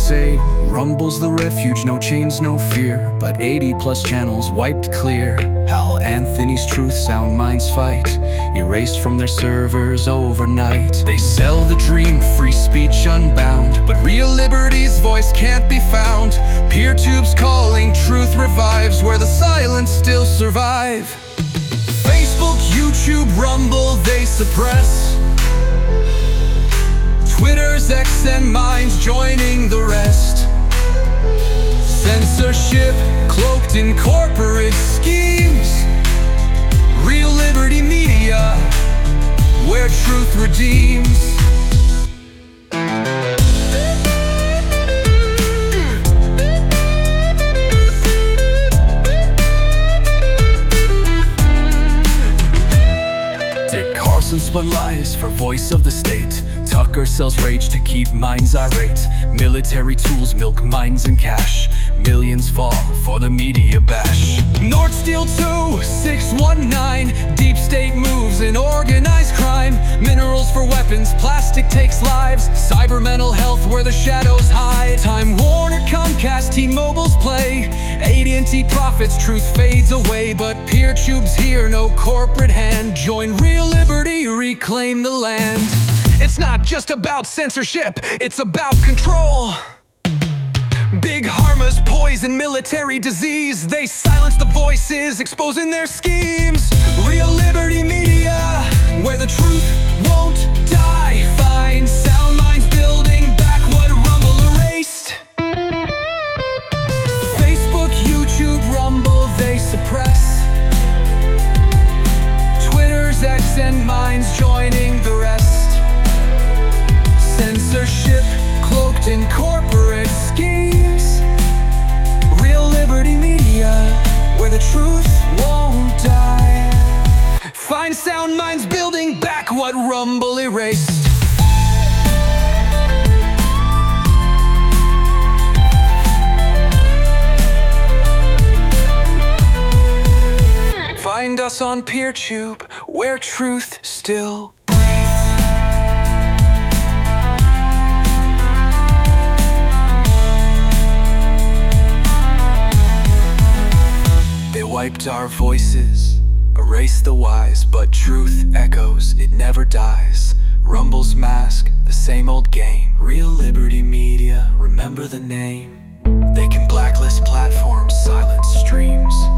say Rumble's the refuge, no chains, no fear. But 80 plus channels wiped clear. Hal Anthony's Truth Sound Minds fight, erased from their servers overnight. They sell the dream, free speech unbound, but real liberty's voice can't be found. PeerTube's calling, truth revives where the silence still survive. Facebook, YouTube, Rumble, they suppress. Twitter's X and Minds joining the rest. Censorship cloaked in corporate schemes. Real Liberty Media, where truth redeems. Dick Carson spun lies for Voice of the State. Tucker sells rage to keep minds irate. Military tools milk minds and cash. Millions fall for the media bash. Nord Steel 2, 619. Deep state moves in organized crime. Minerals for weapons, plastic takes lives. Cyber mental health where the shadows hide. Time Warner, Comcast, T-Mobile's play. AT&T profits, truth fades away. But PeerTube's here, no corporate hand. Join Real Liberty, reclaim the land. It's not just about censorship, it's about control. Big Pharma's poison, military disease. They silence the voices, exposing their schemes. Real Liberty Media, where the truth won't die. Find sound minds building back what Rumble erased. Facebook, YouTube, Rumble, they suppress. Twitter's X and Minds joining the rest. Censorship cloaked in corporate schemes. Real Liberty Media, where the truth won't die. Find sound minds building back what Rumble erased. Find us on PeerTube, where truth still wiped our voices, erased the wise, but truth echoes, it never dies. Rumble's mask, the same old game. Real Liberty Media, remember the name. They can blacklist platforms, silence streams.